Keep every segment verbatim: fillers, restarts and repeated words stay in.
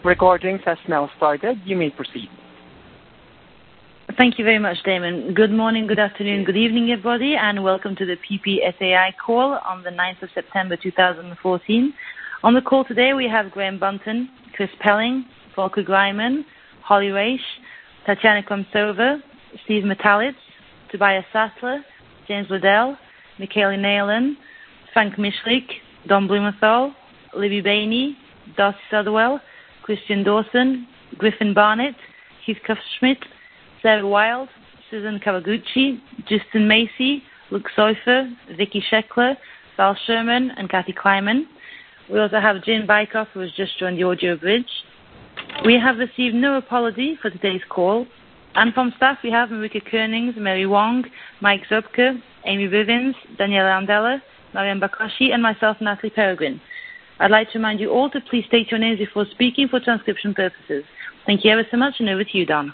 Recordings has now started. You may proceed. Thank you very much, Damon. Good morning, good afternoon, good evening, everybody, and welcome to the P P S A I call on the ninth of September two thousand fourteen. On the call today, we have Graham Bunton, Chris Pelling, Volker Greiman, Holly Raish, Tatiana Komsova, Steve Metalitz, Tobias Sattler, James Liddell, Michaela Nayland, Frank Mishlik, Don Blumenthal, Libby Bainey, Darcy Sutherwell, Christian Dawson, Griffin Barnett, Keith Kuffschmidt, Sarah Wild, Susan Kawaguchi, Justin Macy, Luke Seufer, Vicky Sheckler, Val Sherman, and Kathy Kleiman. We also have Jane Bykoff, who has just joined the audio bridge. We have received no apology for today's call. And from staff, we have Marika Koenings, Mary Wong, Mike Zupke, Amy Bivens, Daniela Andela, Mariam Bakashi, and myself, Natalie Peregrine. I'd like to remind you all to please state your names before speaking for transcription purposes. Thank you ever so much, and over to you, Don.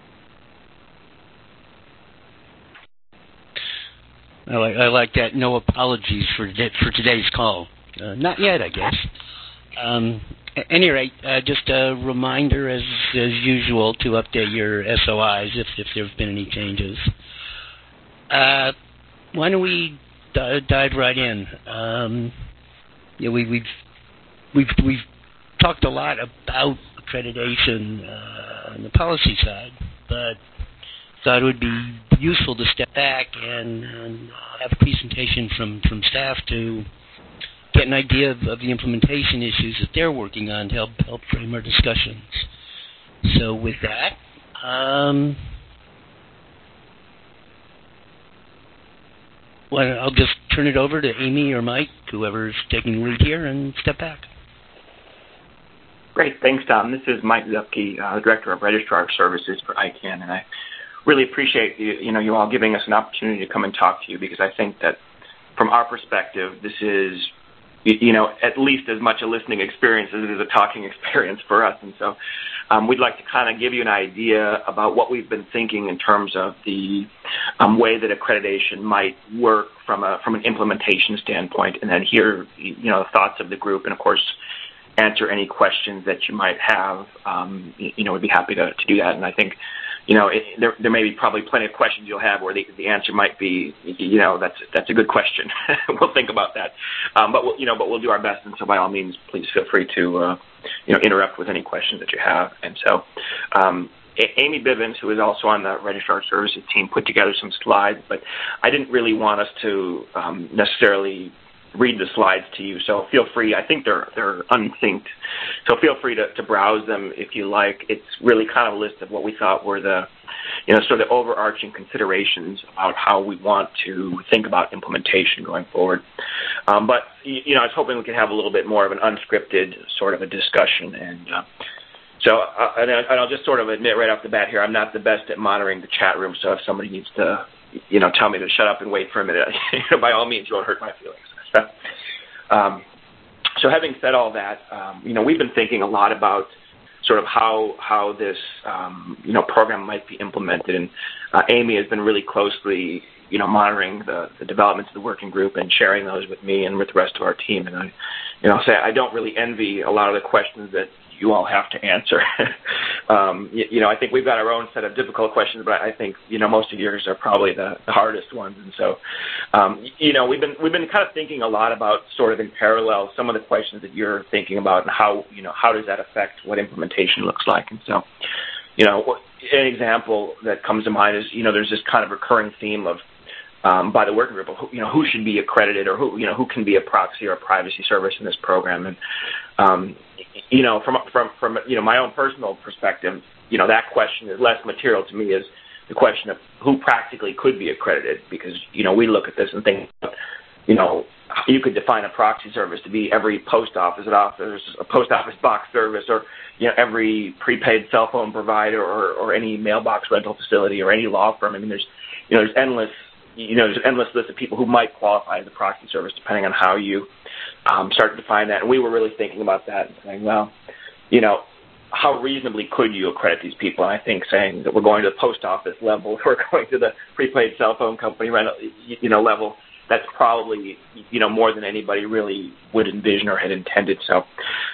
I like, I like that. No apologies for for today's call. Uh, not yet, I guess. Um, at any rate, uh, just a reminder, as as usual, to update your S O Is if if there have been any changes. Uh, why don't we d- dive right in? Um, yeah, we, we've we've we've talked a lot about accreditation uh, on the policy side, but thought it would be useful to step back and, and have a presentation from, from staff to get an idea of, of the implementation issues that they're working on to help help frame our discussions. So with that, um, well, I'll just turn it over to Amy or Mike, whoever's taking the lead here, and step back. Great. Thanks, Tom. This is Mike Zupke, uh, Director of Registrar Services for I CANN, and I really appreciate you, you know, you all giving us an opportunity to come and talk to you, because I think that from our perspective, this is, you know, at least as much a listening experience as it is a talking experience for us. And so um, we'd like to kind of give you an idea about what we've been thinking in terms of the um, way that accreditation might work from a from an implementation standpoint, and then hear, you know, the thoughts of the group, and of course answer any questions that you might have. Um, you know, we'd be happy to, to do that. And I think, you know, it, there, there may be probably plenty of questions you'll have where the, the answer might be, you know, that's that's a good question. We'll think about that. Um, but, we'll, you know, but we'll do our best. And so by all means, please feel free to, uh, you know, interrupt with any questions that you have. And so um, a- Amy Bivens, who is also on the Registrar Services team, put together some slides, but I didn't really want us to um, necessarily read the slides to you, so feel free. I think they're they're unsynced, so feel free to, to browse them if you like. It's really kind of a list of what we thought were the, you know, sort of the overarching considerations about how we want to think about implementation going forward. Um, but you know, I was hoping we could have a little bit more of an unscripted sort of a discussion, and uh, so uh, and, and I'll just sort of admit right off the bat here, I'm not the best at monitoring the chat room. So if somebody needs to, you know, tell me to shut up and wait for a minute, by all means, you won't hurt my feelings. Um, so having said all that, um, you know, we've been thinking a lot about sort of how how this, um, you know, program might be implemented. And uh, Amy has been really closely, you know, monitoring the, the developments of the working group and sharing those with me and with the rest of our team. And I, you know, say I don't really envy a lot of the questions that you all have to answer. um, you, you know, I think we've got our own set of difficult questions, but I think, you know, most of yours are probably the, the hardest ones. And so, um, you know, we've been we've been kind of thinking a lot about sort of in parallel some of the questions that you're thinking about, and how, you know, how does that affect what implementation looks like. And so, you know, an example that comes to mind is, you know, there's this kind of recurring theme of, Um, by the working group, of who, you know, who should be accredited, or who, you know, who can be a proxy or a privacy service in this program. And, um, you know, from, from, from, you know, my own personal perspective, you know, that question is less material to me as the question of who practically could be accredited, because, you know, we look at this and think, you know, you could define a proxy service to be every post office that offers a post office box service, or, you know, every prepaid cell phone provider, or, or any mailbox rental facility, or any law firm. I mean, there's, you know, there's endless, you know, there's an endless list of people who might qualify as a proxy service depending on how you um, start to define that. And we were really thinking about that and saying, well, you know, how reasonably could you accredit these people? And I think saying that we're going to the post office level, we're going to the prepaid cell phone company rental, you know, level, that's probably, you know, more than anybody really would envision or had intended. So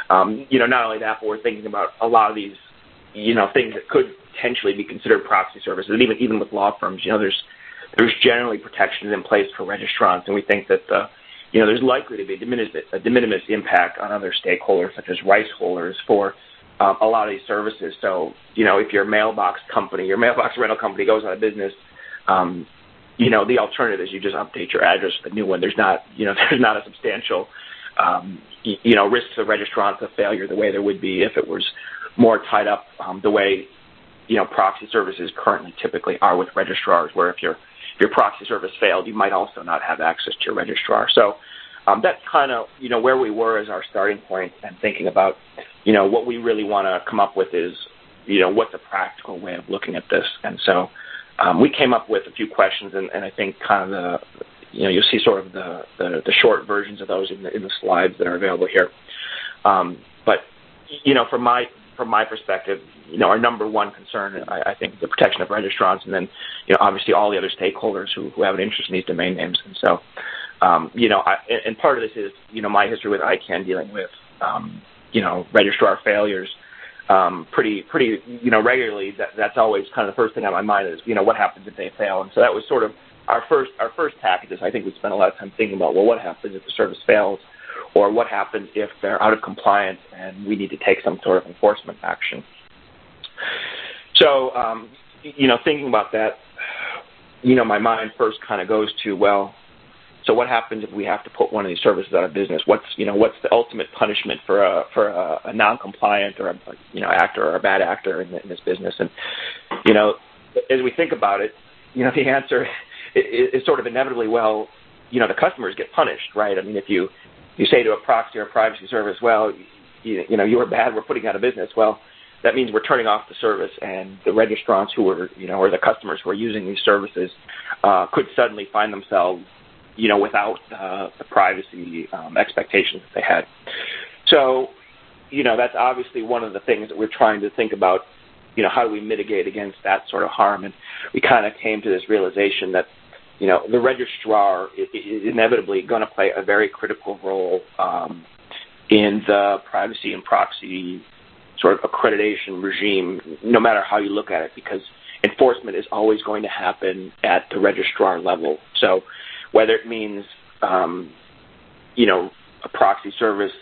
Um, you know, not only that, but we're thinking about a lot of these, you know, things that could potentially be considered proxy services. And even even with law firms, you know, there's there's generally protections in place for registrants, and we think that the, you know, there's likely to be a de minimis, a de minimis impact on other stakeholders, such as rights holders, for um, a lot of these services. So, you know, if your mailbox company, your mailbox rental company goes out of business, um, you know, the alternative is you just update your address with a new one. There's not, you know, there's not a substantial, um, you, you know, risk to registrants of failure the way there would be if it was more tied up um, the way, you know, proxy services currently typically are with registrars, where if your if your proxy service failed, you might also not have access to your registrar. So um, that's kind of, you know, where we were as our starting point, and thinking about, you know, what we really want to come up with is, you know, what's a practical way of looking at this. And so Um, we came up with a few questions, and, and I think kind of the, you know, you'll see sort of the, the, the short versions of those in the, in the slides that are available here. Um, but, you know, from my from my perspective, you know, our number one concern, I, I think, is the protection of registrants, and then, you know, obviously all the other stakeholders who, who have an interest in these domain names. And so, um, you know, I, and part of this is, you know, my history with I CANN dealing with, um, you know, registrar failures. Um, pretty, pretty, you know, regularly. That, that's always kind of the first thing on my mind is, you know, what happens if they fail? And so that was sort of our first, our first tack at this. I think we spent a lot of time thinking about, well, what happens if the service fails, or what happens if they're out of compliance and we need to take some sort of enforcement action. So, um, you know, thinking about that, you know, my mind first kind of goes to, well, so what happens if we have to put one of these services out of business? What's, you know, what's the ultimate punishment for a for a, a non-compliant or a, you know, actor or a bad actor in, in this business? And, you know, as we think about it, you know, the answer is, is sort of inevitably, well, you know, the customers get punished, right? I mean, if you you say to a proxy or a privacy service, well, you, you know, you were bad, we're putting out of business. Well, that means we're turning off the service, and the registrants who are, you know, or the customers who are using these services uh, could suddenly find themselves, you know, without uh, the privacy um, expectations that they had. So, you know, that's obviously one of the things that we're trying to think about, you know, how do we mitigate against that sort of harm? And we kind of came to this realization that, you know, the registrar is inevitably going to play a very critical role um, in the privacy and proxy sort of accreditation regime, no matter how you look at it, because enforcement is always going to happen at the registrar level. So whether it means, um, you know, a proxy service,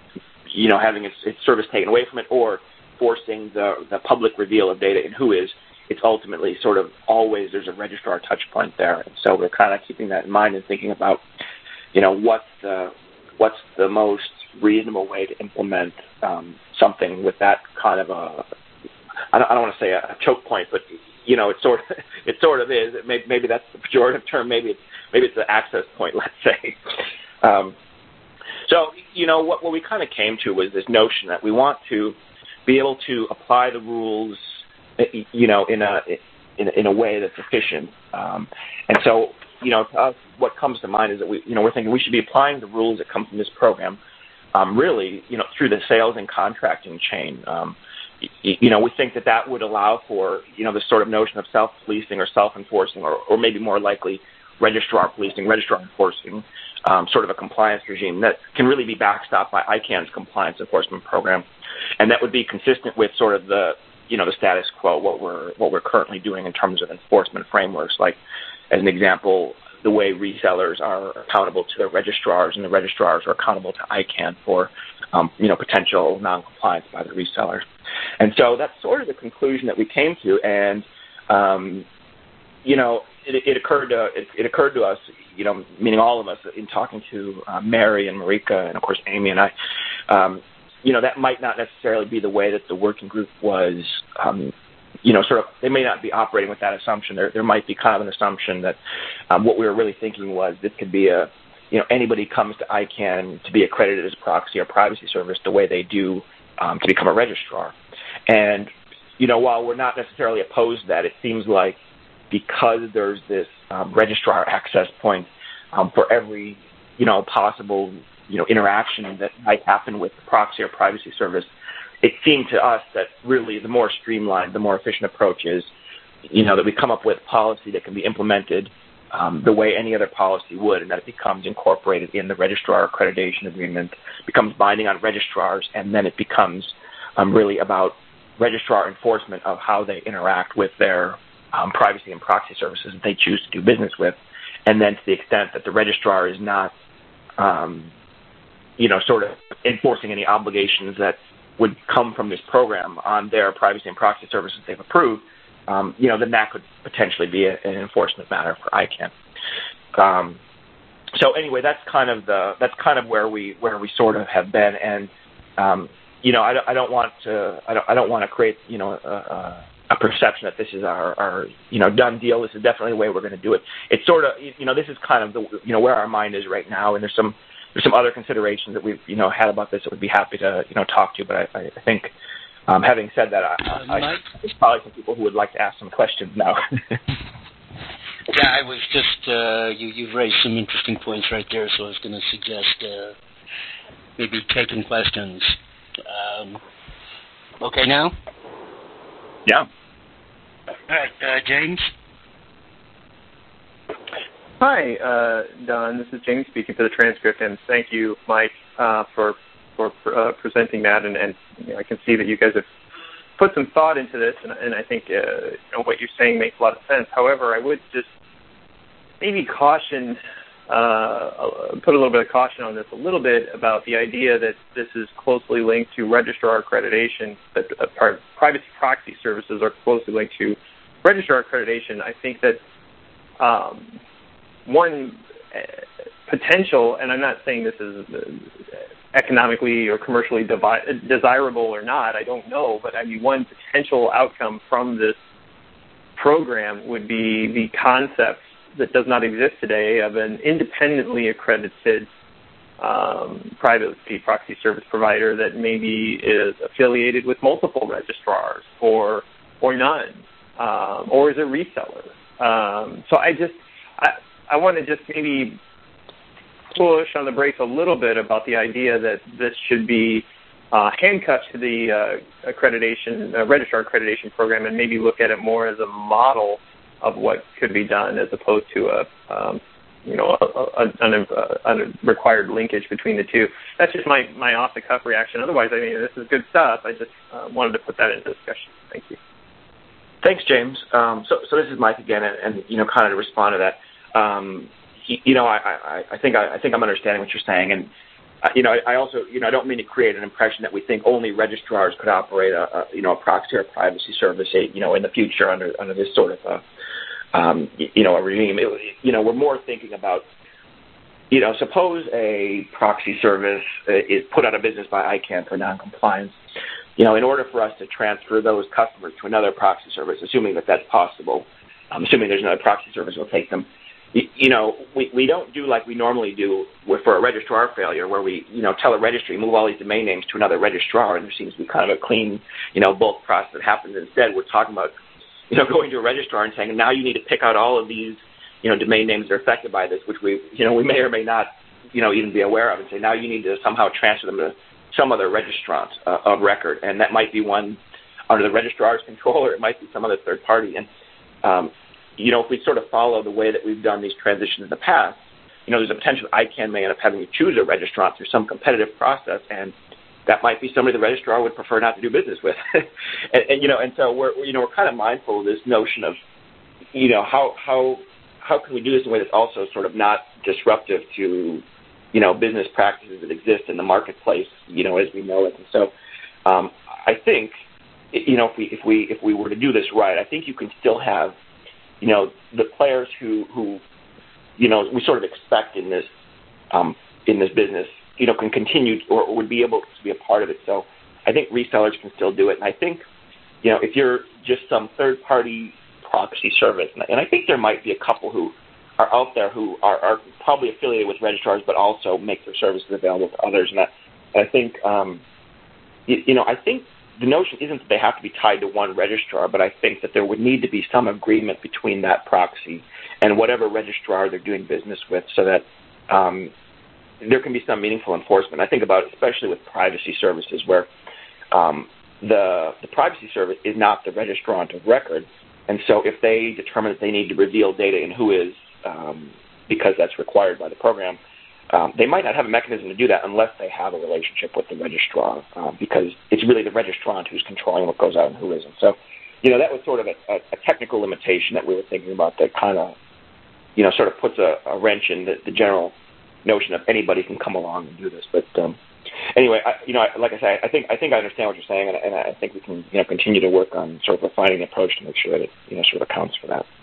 you know, having its, its service taken away from it, or forcing the, the public reveal of data in WHOIS, it's ultimately sort of always there's a registrar touch point there. And so we're kind of keeping that in mind and thinking about, you know, what's the, what's the most reasonable way to implement um, something with that kind of a, I don't, I don't want to say a, a choke point, but, you know, it sort of, it sort of is. It may, maybe that's the pejorative term. Maybe it's, maybe it's the access point, let's say. Um, so, you know, what, what we kind of came to was this notion that we want to be able to apply the rules, you know, in a in, in a way that's efficient. Um, and so, you know, to us, what comes to mind is that we, you know, we're thinking we should be applying the rules that come from this program, um, really, you know, through the sales and contracting chain. Um, you, you know, we think that that would allow for, you know, this sort of notion of self-policing or self-enforcing, or, or maybe more likely registrar policing, registrar enforcing, um, sort of a compliance regime that can really be backstopped by I CANN's compliance enforcement program, and that would be consistent with sort of the, you know, the status quo, what we're what we're currently doing in terms of enforcement frameworks. Like, as an example, the way resellers are accountable to their registrars, and the registrars are accountable to I CANN for, um, you know, potential non-compliance by the resellers. And so that's sort of the conclusion that we came to. And, um, you know, it, it occurred to it, it occurred to us, you know, meaning all of us, in talking to uh, Mary and Marika and, of course, Amy and I, um, you know, that might not necessarily be the way that the working group was, um, you know, sort of, they may not be operating with that assumption. There, there might be kind of an assumption that um, what we were really thinking was this could be a, you know, anybody comes to I CANN to be accredited as a proxy or privacy service the way they do um, to become a registrar. And, you know, while we're not necessarily opposed to that, it seems like because there's this um, registrar access point um, for every, you know, possible, you know, interaction that might happen with the proxy or privacy service, it seemed to us that really the more streamlined, the more efficient approach is, you know, that we come up with policy that can be implemented um, the way any other policy would, and that it becomes incorporated in the registrar accreditation agreement, becomes binding on registrars, and then it becomes um, really about registrar enforcement of how they interact with their um, privacy and proxy services that they choose to do business with. And then to the extent that the registrar is not, um, you know, sort of enforcing any obligations that would come from this program on their privacy and proxy services they've approved, um, you know, then that could potentially be a, an enforcement matter for I CANN. Um, so anyway, that's kind of the that's kind of where we where we sort of have been, and um, you know, I, I don't want to I don't I don't want to create you know a, a perception that this is our, our you know done deal. This is definitely the way we're going to do it. It's sort of you know this is kind of the you know where our mind is right now, and there's some. There's some other considerations that we've, you know, had about this that we'd be happy to, you know, talk to. But I, I think, um, having said that, I, I, I, there's probably some people who would like to ask some questions now. Yeah, I was just, uh, you, you've raised some interesting points right there, so I was going to suggest uh, maybe taking questions. Um, okay now? Yeah. All right, uh, James? Hi, uh, Don. This is James speaking for the transcript, and thank you, Mike, uh, for for uh, presenting that. And, and you know, I can see that you guys have put some thought into this, and, and I think uh, you know, what you're saying makes a lot of sense. However, I would just maybe caution, uh, put a little bit of caution on this a little bit about the idea that this is closely linked to registrar accreditation, that uh, privacy proxy services are closely linked to registrar accreditation. I think that um, one uh, potential, and I'm not saying this is economically or commercially devi- desirable or not, I don't know, but I mean, one potential outcome from this program would be the concept that does not exist today of an independently accredited um, privacy proxy service provider that maybe is affiliated with multiple registrars or or none, um, or is a reseller. Um, so I just, I, I want to just maybe push on the brakes a little bit about the idea that this should be uh, handcuffed to the uh, accreditation, uh, registrar accreditation program, and maybe look at it more as a model of what could be done as opposed to a, um, you know, a, a, a, a required linkage between the two. That's just my, my off-the-cuff reaction. Otherwise, I mean, this is good stuff. I just uh, wanted to put that into discussion. Thank you. Thanks, James. Um, so, so this is Mike again, and, and you know, kind of to respond to that. Um, you, you know, I, I, I think I, I think I'm understanding what you're saying, and uh, you know, I, I also, you know, I don't mean to create an impression that we think only registrars could operate a, a you know, a proxy or a privacy service, you know, in the future under under this sort of, a, um, you know, a regime. It, you know, we're more thinking about, you know, suppose a proxy service is put out of business by I CANN for noncompliance. You know, in order for us to transfer those customers to another proxy service, assuming that that's possible, um, assuming there's another proxy service will take them, you, you know, we, we don't do like we normally do with, for a registrar failure, where we, you know, tell a registry, move all these domain names to another registrar, and there seems to be kind of a clean, you know, bulk process that happens. Instead, we're talking about, you know, going to a registrar and saying, now you need to pick out all of these, you know, domain names that are affected by this, which we, you know, we may or may not, you know, even be aware of, and say, now you need to somehow transfer them to some other registrant uh, of record, and that might be one under the registrar's control, or it might be some other third party. And um, you know, if we sort of follow the way that we've done these transitions in the past, you know, there's a potential I CANN may end up having to choose a registrant through some competitive process, and that might be somebody the registrar would prefer not to do business with. and, and you know, and so we're you know we're kind of mindful of this notion of, you know, how how how can we do this in a way that's also sort of not disruptive to, you know, business practices that exist in the marketplace, you know, as we know it. And so um, I think, you know, if we if we if we were to do this right, I think you can still have, you know, the players who, who you know, we sort of expect in this um, in this business, you know, can continue or would be able to be a part of it. So I think resellers can still do it. And I think, you know, if you're just some third-party proxy service, and I think there might be a couple who are out there who are, are probably affiliated with registrars, but also make their services available to others. And I, I think, um, you, you know, I think the notion isn't that they have to be tied to one registrar, but I think that there would need to be some agreement between that proxy and whatever registrar they're doing business with, so that um, there can be some meaningful enforcement. I think about, especially with privacy services, where um, the the privacy service is not the registrant of record. And so if they determine that they need to reveal data in who is um, because that's required by the program. Um, they might not have a mechanism to do that unless they have a relationship with the registrar, uh, because it's really the registrant who's controlling what goes out and who isn't. So, you know, that was sort of a, a, a technical limitation that we were thinking about that kind of, you know, sort of puts a, a wrench in the, the general notion of anybody can come along and do this. But um, anyway, I, you know, like I say, I think I think I understand what you're saying, and, and I think we can, you know, continue to work on sort of refining the approach to make sure that it, you know, sort of accounts for that.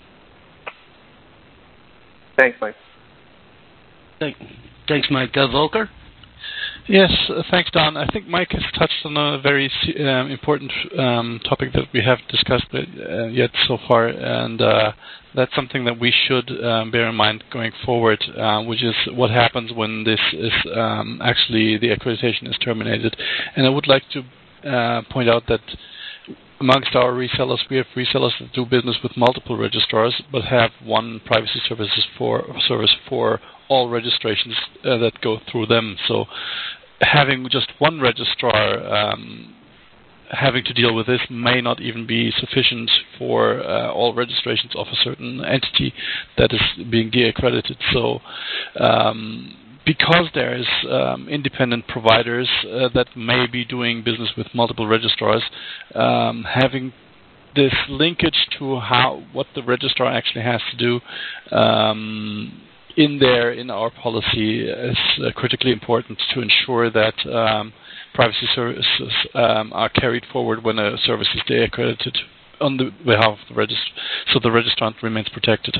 Thanks, Mike. Thanks, Mike. Uh, Volker? Yes, uh, thanks, Don. I think Mike has touched on a very um, important um, topic that we haven't discussed uh, yet so far, and uh, that's something that we should um, bear in mind going forward, uh, which is what happens when this is um, actually the accreditation is terminated. And I would like to uh, point out that amongst our resellers, we have resellers that do business with multiple registrars, but have one privacy services for service for all registrations uh, that go through them. So having just one registrar um, having to deal with this may not even be sufficient for uh, all registrations of a certain entity that is being de-accredited. So um, because there's um, independent providers uh, that may be doing business with multiple registrars, um, having this linkage to how what the registrar actually has to do um, in there in our policy is uh, critically important to ensure that um, privacy services um, are carried forward when a service is de-accredited on the behalf of the register, so the registrant remains protected.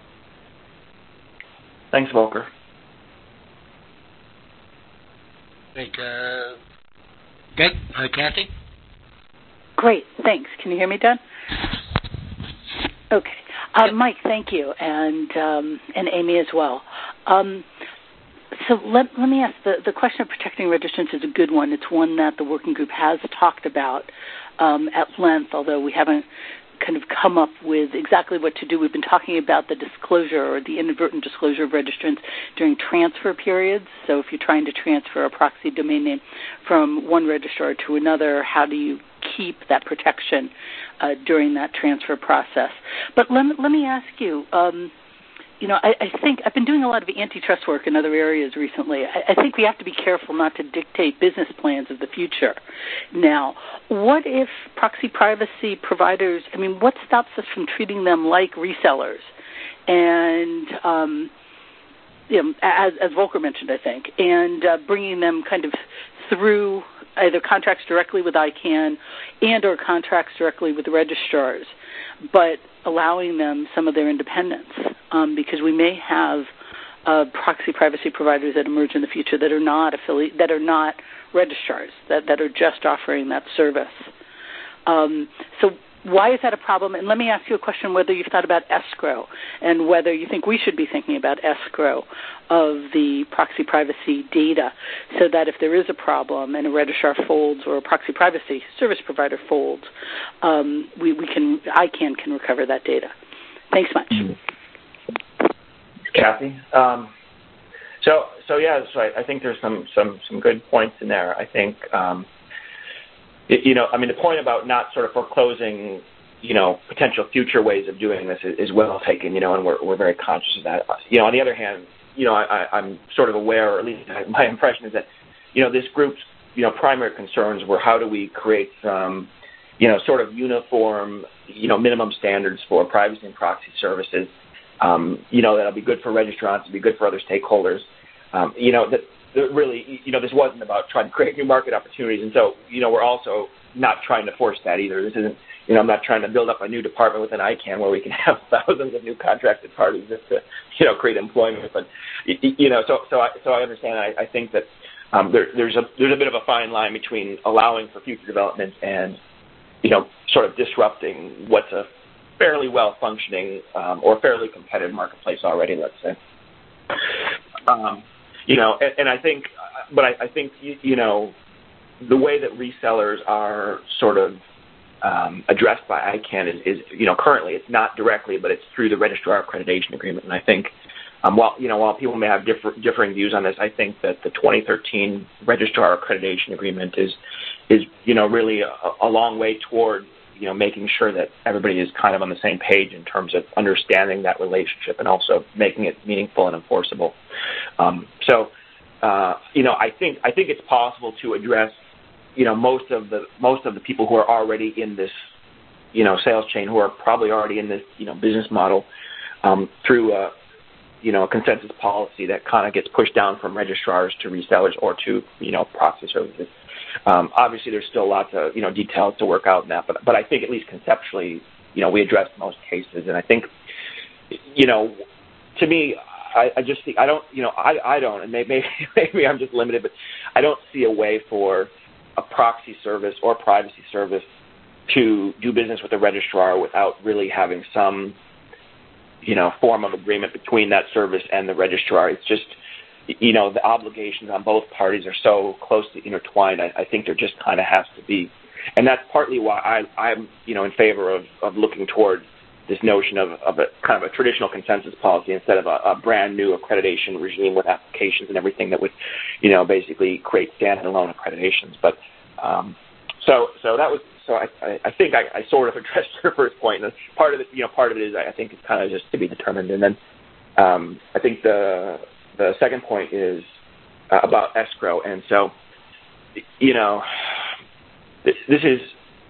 Thanks, Volker. Great. Uh, great. Uh, Kathy? Great. Thanks. Can you hear me, Don? Okay. Uh, Mike, thank you, and um, and Amy as well. Um, so let, let me ask, the, the question of protecting registrants is a good one. It's one that the working group has talked about um, at length, although we haven't kind of come up with exactly what to do. We've been talking about the disclosure or the inadvertent disclosure of registrants during transfer periods. So if you're trying to transfer a proxy domain name from one registrar to another, how do you keep that protection uh, during that transfer process? But let me, let me ask you, um, you know, I, I think I've been doing a lot of antitrust work in other areas recently. I, I think we have to be careful not to dictate business plans of the future. Now, what if proxy privacy providers, I mean, what stops us from treating them like resellers? And, um, you know, as, as Volker mentioned, I think, and uh, bringing them kind of through either contracts directly with I CANN and or contracts directly with the registrars, but allowing them some of their independence, um, because we may have uh, proxy privacy providers that emerge in the future that are not affiliate, that are not registrars, that, that are just offering that service. Um, so why is that a problem? And let me ask you a question, whether you've thought about escrow and whether you think we should be thinking about escrow of the proxy privacy data, so that if there is a problem and a registrar folds or a proxy privacy service provider folds, um, we, we can, I CANN can recover that data. Thanks much. Kathy? Um, so, so yeah, that's right. I think there's some, some, some good points in there. I think, um, You know, I mean, the point about not sort of foreclosing, you know, potential future ways of doing this is, is well taken, you know, and we're, we're very conscious of that. You know, on the other hand, you know, I, I'm sort of aware, or at least my impression is that, you know, this group's, you know, primary concerns were how do we create some, you know, sort of uniform, you know, minimum standards for privacy and proxy services, um, you know, that'll be good for registrants, it'll be good for other stakeholders, um, you know, that, really, you know, this wasn't about trying to create new market opportunities. And so, you know, we're also not trying to force that either. This isn't, you know, I'm not trying to build up a new department within I CANN where we can have thousands of new contracted parties just to, you know, create employment. But, you know, so so I, so I understand. I, I think that um, there, there's a there's a bit of a fine line between allowing for future development and, you know, sort of disrupting what's a fairly well-functioning um, or fairly competitive marketplace already, let's say. Um, You know, and, and I think, but I, I think, you, you know, the way that resellers are sort of um, addressed by I CANN is, is, you know, currently it's not directly, but it's through the registrar accreditation agreement. And I think, um, while, you know, while people may have differ, differing views on this, I think that the twenty thirteen registrar accreditation agreement is, is you know, really a, a long way toward you know, making sure that everybody is kind of on the same page in terms of understanding that relationship and also making it meaningful and enforceable. Um, so, uh, you know, I think I think it's possible to address, you know, most of the most of the people who are already in this, you know, sales chain, who are probably already in this, you know, business model um, through a, you know, a consensus policy that kind of gets pushed down from registrars to resellers or to, you know, proxy services. Um, obviously, there's still lots of, you know, details to work out in that, but but I think at least conceptually, you know, we address most cases, and I think, you know, to me, I, I just think I don't, you know, I, I don't, and maybe maybe I'm just limited, but I don't see a way for a proxy service or privacy service to do business with a registrar without really having some, you know, form of agreement between that service and the registrar. It's just, you know, the obligations on both parties are so closely intertwined. I, I think there just kind of has to be. And that's partly why I, I'm, you know, in favor of, of looking toward this notion of, of a kind of a traditional consensus policy instead of a, a brand new accreditation regime with applications and everything that would, you know, basically create standalone accreditations. But um, so so that was so I, I think I, I sort of addressed your first point. And part of it, you know, part of it is I think it's kind of just to be determined. And then um, I think the The second point is uh, about escrow, and so, you know, this, this is,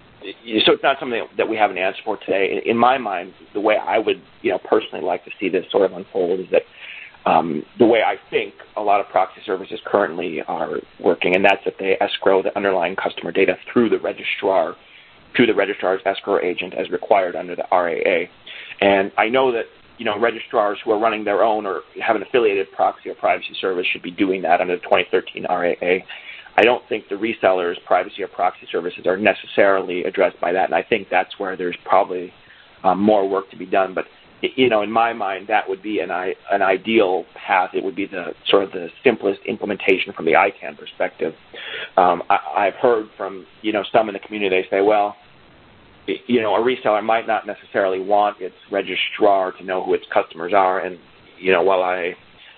so it's not something that we have an answer for today. In, in my mind, the way I would, you know, personally like to see this sort of unfold is that um, the way I think a lot of proxy services currently are working, and that's that they escrow the underlying customer data through the registrar, to the registrar's escrow agent as required under the R A A. And I know that, you know, registrars who are running their own or have an affiliated proxy or privacy service should be doing that under the twenty thirteen R A A. I don't think the resellers' privacy or proxy services are necessarily addressed by that, and I think that's where there's probably um, more work to be done. But, you know, in my mind, that would be an, an ideal path. It would be the sort of the simplest implementation from the I CANN perspective. Um, I, I've heard from, you know, some in the community, they say, well, you know, a reseller might not necessarily want its registrar to know who its customers are. And, you know, while I,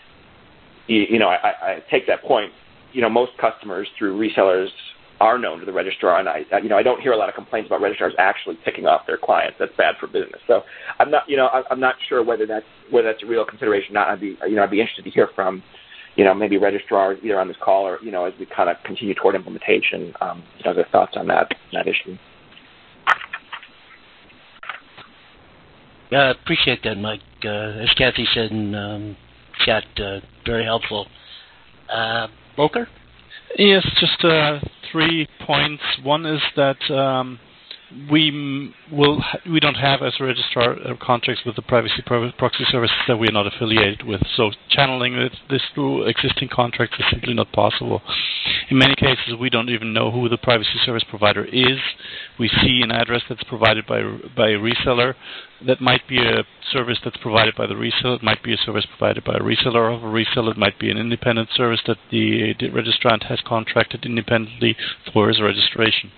you know, I, I take that point, you know, most customers through resellers are known to the registrar. And, I, you know, I don't hear a lot of complaints about registrars actually picking off their clients. That's bad for business. So I'm not, you know, I'm not sure whether that's, whether that's a real consideration or not. I'd be, you know, I'd be interested to hear from, you know, maybe registrars either on this call or, you know, as we kind of continue toward implementation, um, you know, their thoughts on that, that issue. I uh, appreciate that, Mike. Uh, as Kathy said in um, chat, uh, very helpful. Uh, Volker? Yes, just uh, three points. One is that um, we will ha- we don't have as a registrar uh, contracts with the privacy pro- proxy services that we are not affiliated with. So channeling it, this through existing contracts is simply not possible. In many cases, we don't even know who the privacy service provider is. We see an address that's provided by by a reseller. That might be a service that's provided by the reseller. It might be a service provided by a reseller of a reseller. It might be an independent service that the, the registrant has contracted independently for his registration.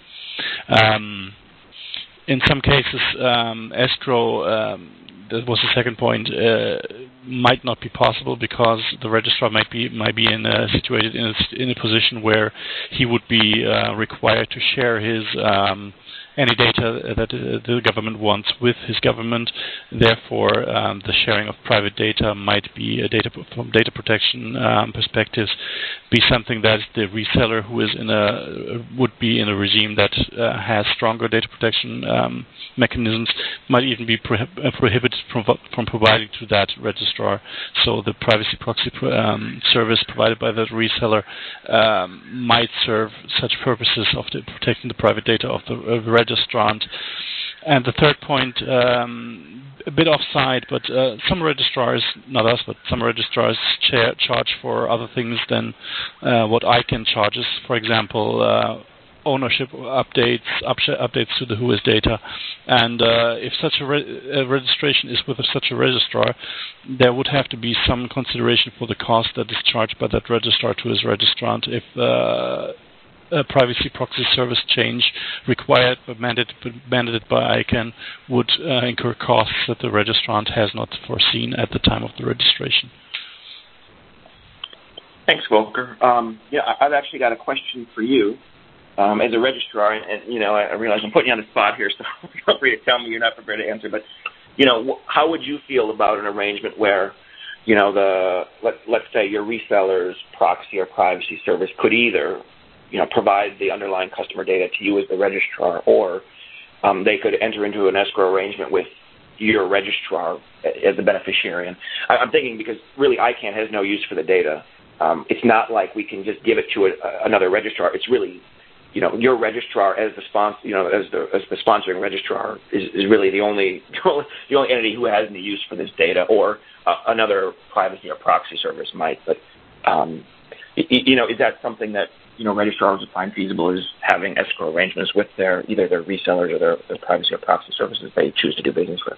Um, in some cases, um, escrow, um, that was the second point, uh, might not be possible because the registrar might be might be in a, situated in a, in a position where he would be uh, required to share his um, any data that uh, the government wants with his government. Therefore, um, the sharing of private data might be a data from data protection um, perspectives be something that the reseller who is in a would be in a regime that uh, has stronger data protection um, mechanisms might even be prohib- uh, prohibited from from providing to that registrar. So the privacy proxy pro- um, service provided by that reseller um, might serve such purposes of the protecting the private data of the uh, registrant. And the third point, um, a bit offside, but uh, some registrars, not us, but some registrars cha- charge for other things than uh, what I CANN charges. For example, uh, ownership updates, up- updates to the Who Is data. And uh, if such a, re- a registration is with a, such a registrar, there would have to be some consideration for the cost that is charged by that registrar to his registrant if uh, a privacy proxy service change required but mandated, mandated by I CANN would uh, incur costs that the registrant has not foreseen at the time of the registration. Thanks, Volker. Um, yeah, I've actually got a question for you. um, as a registrar, and, and you know, I, I realize I'm putting you on the spot here, so feel free to tell me you're not prepared to answer. But you know, how would you feel about an arrangement where, you know, the let let's say your reseller's proxy or privacy service could either, you know, provide the underlying customer data to you as the registrar, or um, they could enter into an escrow arrangement with your registrar as the beneficiary. And I'm thinking because really I C A N has no use for the data. Um, it's not like we can just give it to a, another registrar. It's really, you know, your registrar as the sponsor, you know, as the as the sponsoring registrar is, is really the only the only entity who has any use for this data, or uh, another privacy or proxy service might. But um, you, you know, is that something that, you know, registrars would find feasible, is having escrow arrangements with their either their resellers or their, their privacy or proxy services they choose to do business with?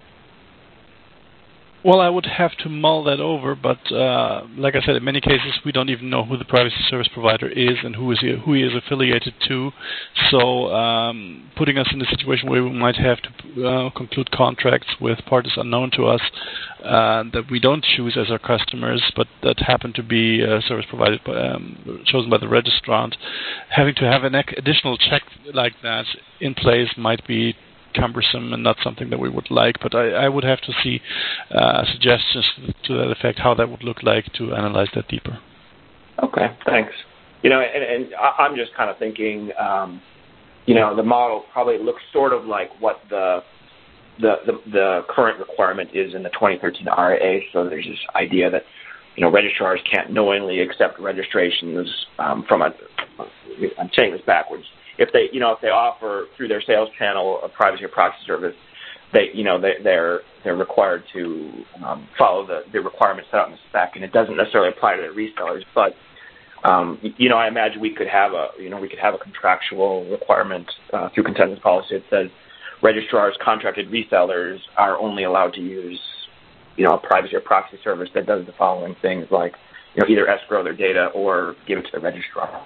Well, I would have to mull that over, but uh, like I said, in many cases we don't even know who the privacy service provider is and who is he, who he is affiliated to. So um, putting us in a situation where we might have to uh, conclude contracts with parties unknown to us uh, that we don't choose as our customers, but that happen to be a service provided by, um, chosen by the registrant, having to have an additional check like that in place might be cumbersome and not something that we would like, but I, I would have to see uh, suggestions to that effect, how that would look like, to analyze that deeper. Okay, thanks. You know, and, and I'm just kind of thinking, um, you know, the model probably looks sort of like what the the, the the current requirement is in the twenty thirteen R A. So there's this idea that, you know, registrars can't knowingly accept registrations um, from a, I'm saying this backwards, If they, you know, if they offer through their sales channel a privacy or proxy service, they, you know, they, they're they're required to um, follow the, the requirements set out in the spec, and it doesn't necessarily apply to their resellers. But um, you know, I imagine we could have a, you know, we could have a contractual requirement uh, through consensus policy that says registrars, contracted resellers are only allowed to use, you know, a privacy or proxy service that does the following things, like, you know, either escrow their data or give it to the registrar.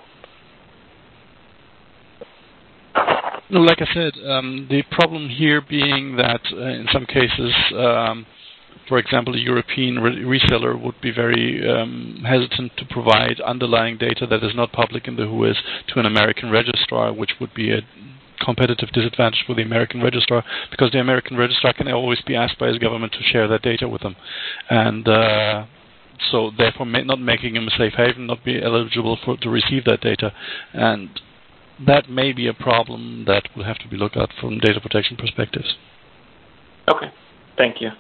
Like I said, um, the problem here being that uh, in some cases, um, for example, a European re- reseller would be very um, hesitant to provide underlying data that is not public in the W H O I S to an American registrar, which would be a competitive disadvantage for the American registrar, because the American registrar can always be asked by his government to share that data with them. And uh, so therefore ma- not making him a safe haven, not be eligible for to receive that data. And that may be a problem that will have to be looked at from data protection perspectives. Okay, thank you.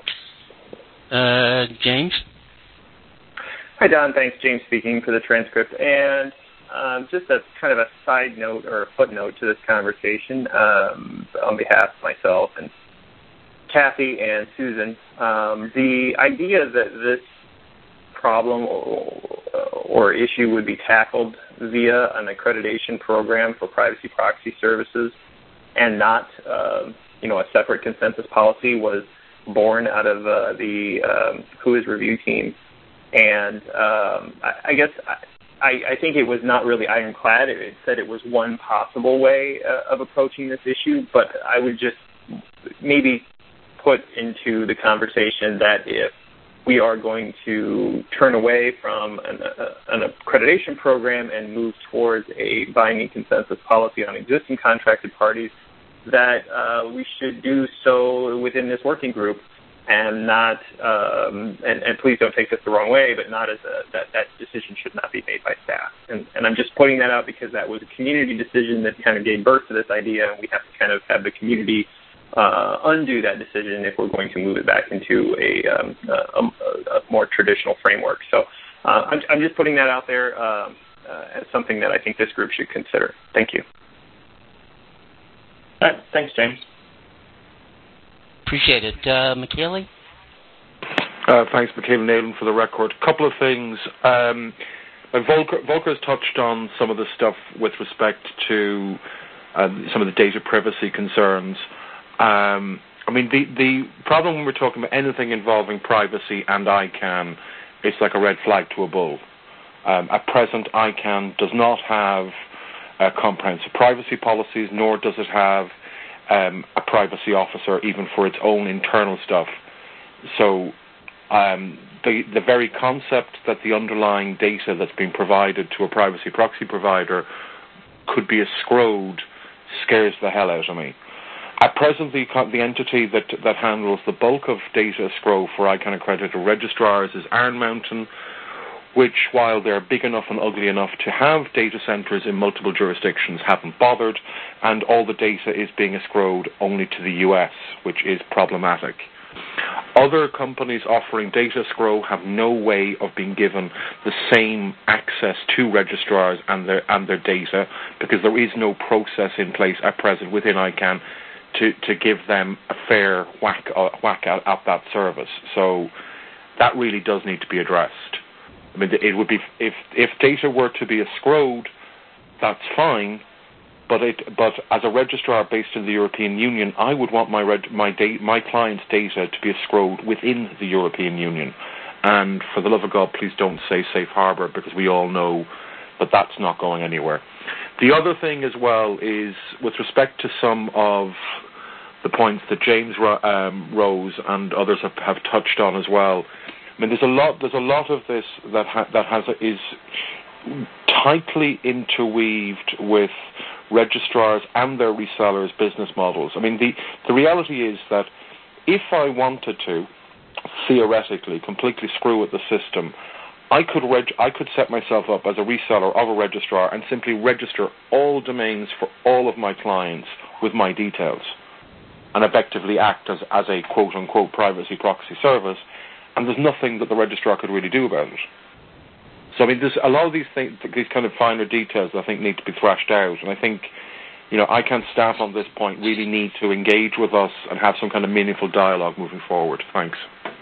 Uh, James? Hi, Don. Thanks. James speaking for the transcript. And um, just a kind of a side note or a footnote to this conversation um, on behalf of myself and Kathy and Susan, um, the idea that this problem or, or issue would be tackled via an accreditation program for privacy proxy services and not, uh, you know, a separate consensus policy was born out of uh, the um, W H O I S review team. And um, I, I guess I, I think it was not really ironclad. It, it said it was one possible way uh, of approaching this issue, but I would just maybe put into the conversation that if we are going to turn away from an, uh, an accreditation program and move towards a binding consensus policy on existing contracted parties, that uh, we should do so within this working group and not, um, and, and please don't take this the wrong way, but not as a, that that decision should not be made by staff. And, and I'm just pointing that out because that was a community decision that kind of gave birth to this idea, and we have to kind of have the community Uh, undo that decision if we're going to move it back into a, um, a, a, a more traditional framework. So uh, I'm, I'm just putting that out there um, uh, as something that I think this group should consider. Thank you. All right. Thanks, James. Appreciate it. Uh, McKaylee? Uh, thanks, McKaylee Nayland, for the record. A couple of things. Um, Volker, Volker has touched on some of the stuff with respect to um, some of the data privacy concerns. Um, I mean, the, the problem when we're talking about anything involving privacy and I CAN, it's like a red flag to a bull. Um, at present, I CAN does not have uh, comprehensive privacy policies, nor does it have um, a privacy officer even for its own internal stuff. So um, the, the very concept that the underlying data that's being provided to a privacy proxy provider could be escrowed scares the hell out of me. At present, the, the entity that, that handles the bulk of data escrow for ICANN accredited registrars is Iron Mountain, which, while they're big enough and ugly enough to have data centers in multiple jurisdictions, haven't bothered, and all the data is being escrowed only to the U S, which is problematic. Other companies offering data escrow have no way of being given the same access to registrars and their and their data, because there is no process in place at present within ICANN to, to give them a fair whack, uh, whack at, at that service. So that really does need to be addressed. I mean, it would be if if data were to be escrowed, that's fine. But it but as a registrar based in the European Union, I would want my reg, my da- my client's data to be escrowed within the European Union. And for the love of God, please don't say safe harbor, because we all know that that's not going anywhere. The other thing as well is with respect to some of the points that James um, Rose and others have, have touched on as well. I mean, there's a lot. There's a lot of this that ha- that has is tightly interweaved with registrars and their resellers' business models. I mean, the the reality is that if I wanted to, theoretically, completely screw with the system, I could reg- I could set myself up as a reseller of a registrar and simply register all domains for all of my clients with my details, and effectively act as as a quote unquote privacy proxy service. And there's nothing that the registrar could really do about it. So, I mean, there's a lot of these things, these kind of finer details that I think need to be thrashed out. And I think, you know, ICANN staff on this point really need to engage with us and have some kind of meaningful dialogue moving forward. Thanks.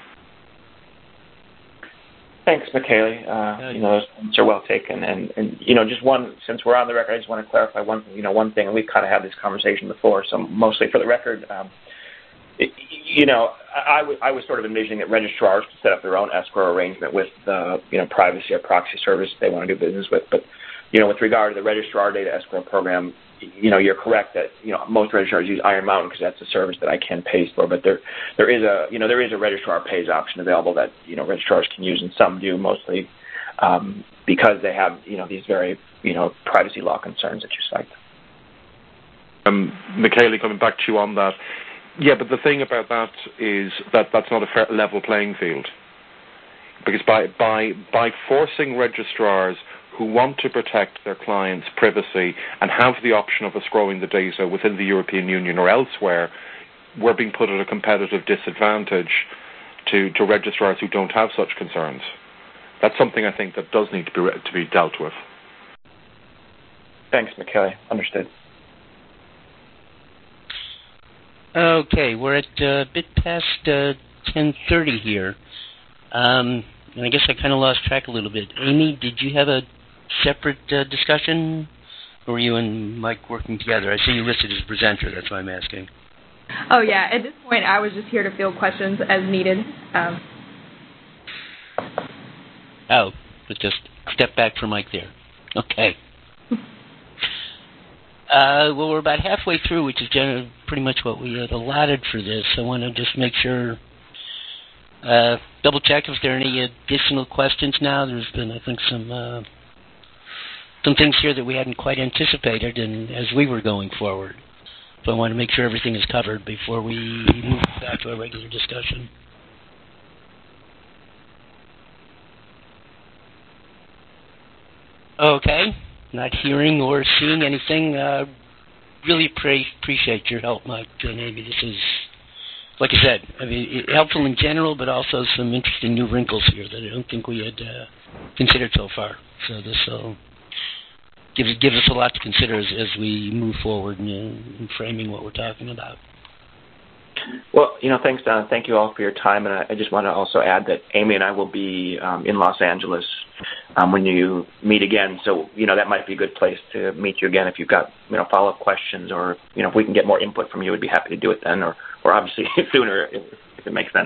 Thanks, Michele. Uh, you know, those points are well taken. And, and, you know, just one, since we're on the record, I just want to clarify one, you know, one thing. And we've kind of had this conversation before, so mostly for the record, um, it, you know, I, w- I was sort of envisioning that registrars could set up their own escrow arrangement with the, you know, privacy or proxy service they want to do business with. But, you know, with regard to the registrar data escrow program, you know, you're correct that, you know, most registrars use Iron Mountain because that's a service that ICANN pays for. But there, there is a, you know, there is a registrar pays option available that, you know, registrars can use, and some do, mostly um, because they have, you know, these very, you know, privacy law concerns that you cite. Um, Michele, coming back to you on that. Yeah, but the thing about that is that that's not a fair level playing field, because by by by forcing registrars who want to protect their clients' privacy and have the option of escrowing the data within the European Union or elsewhere, we're being put at a competitive disadvantage to, to registrars who don't have such concerns. That's something I think that does need to be to be dealt with. Thanks, Michele. Understood. Okay, we're at uh, a bit past uh, ten thirty here. Um, and I guess I kind of lost track a little bit. Amy, did you have a separate uh, discussion? Or were you and Mike working together? I see you listed as presenter, that's why I'm asking. Oh, yeah. At this point, I was just here to field questions as needed. Um. Oh, but just step back for Mike there. Okay. Uh, well, we're about halfway through, which is generally pretty much what we had allotted for this. I want to just make sure, uh, double check if there are any additional questions now. There's been, I think, some uh, some things here that we hadn't quite anticipated and as we were going forward. So I want to make sure everything is covered before we move back to our regular discussion. Okay. Not hearing or seeing anything. Uh, really pre- appreciate your help, Mike and Amy. This is, like I said, I mean, helpful in general, but also some interesting new wrinkles here that I don't think we had uh, considered so far. So this will give, give us a lot to consider as, as we move forward in, in framing what we're talking about. Well, you know, thanks, Don. Thank you all for your time. And I, I just want to also add that Amy and I will be um, in Los Angeles um, when you meet again. So, you know, that might be a good place to meet you again if you've got, you know, follow-up questions, or, you know, if we can get more input from you, we'd be happy to do it then, or, or obviously sooner if, if it makes sense.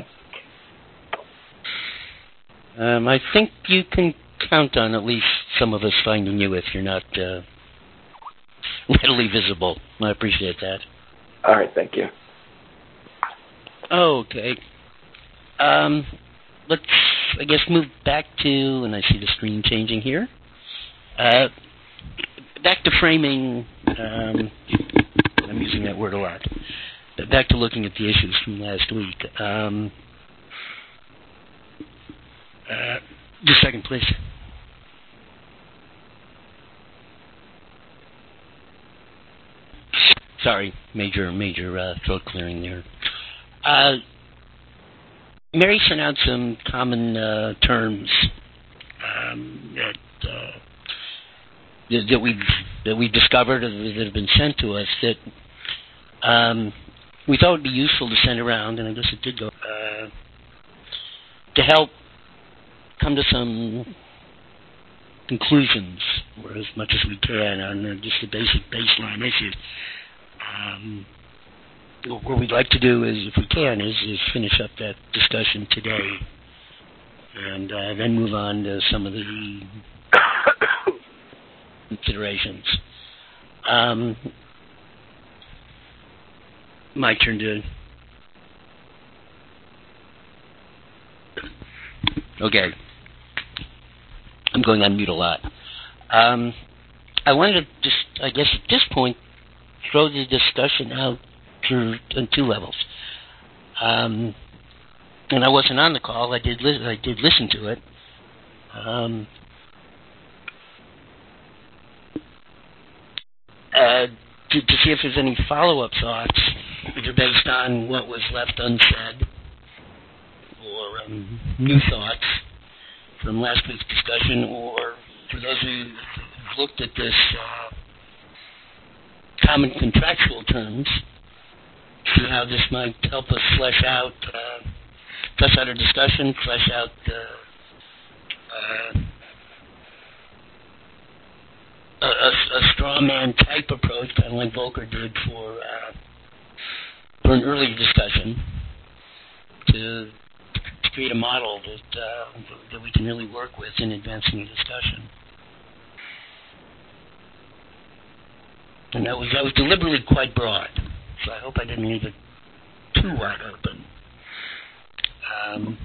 Um, I think you can count on at least some of us finding you if you're not uh, readily visible. I appreciate that. All right, thank you. Okay. Um, let's, I guess, move back to, and I see the screen changing here. Uh, back to framing. Um, I'm using that word a lot. But back to looking at the issues from last week. Um, uh, just a second, please. Sorry, major, major uh, throat clearing there. Uh, Mary sent out some common uh, terms um, that, uh, that that we've that we discovered or that have been sent to us that um, we thought would be useful to send around, and I guess it did go uh, to help come to some conclusions, or as much as we can, on uh, just the basic baseline issues. Um, what we'd like to do is, if we can, is, is finish up that discussion today, and uh, then move on to some of the considerations. Um, my turn to. Okay. I'm going on mute a lot. Um, I wanted to just, I guess at this point, throw the discussion out to, on two levels. Um, and I wasn't on the call. I did. Li- I did listen to it. Um, uh, to, to see if there's any follow-up thoughts, either based on what was left unsaid or um, new thoughts from last week's discussion, or for those of you who've looked at this uh, common contractual terms, see how this might help us flesh out, uh, flesh out a discussion, flesh out uh, uh, a, a, a straw man type approach, kind of like Volcker did for uh, for an earlier discussion, to, to create a model that uh, that we can really work with in advancing the discussion. And that was that was deliberately quite broad, so I hope I didn't leave it too wide open. Um,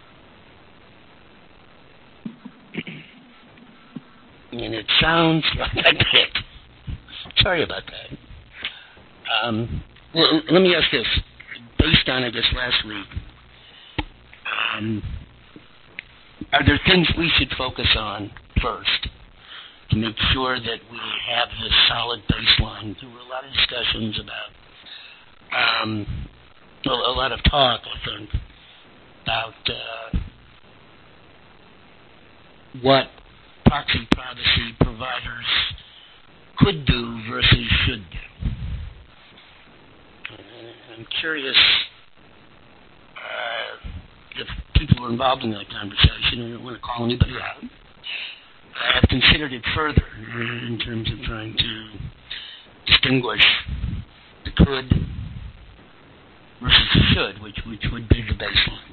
and it sounds like I did. Sorry about that. Um, well, let me ask this. Based on, I guess, last week, um, are there things we should focus on first to make sure that we have this solid baseline? There were a lot of discussions about, um, a, a lot of talk, I think, about uh, what proxy privacy providers could do versus should do. Uh, I'm curious uh, if people who are involved in that conversation, I don't want to call anybody out, uh, have considered it further in terms of trying to distinguish the could versus the should, which, which would be the baseline.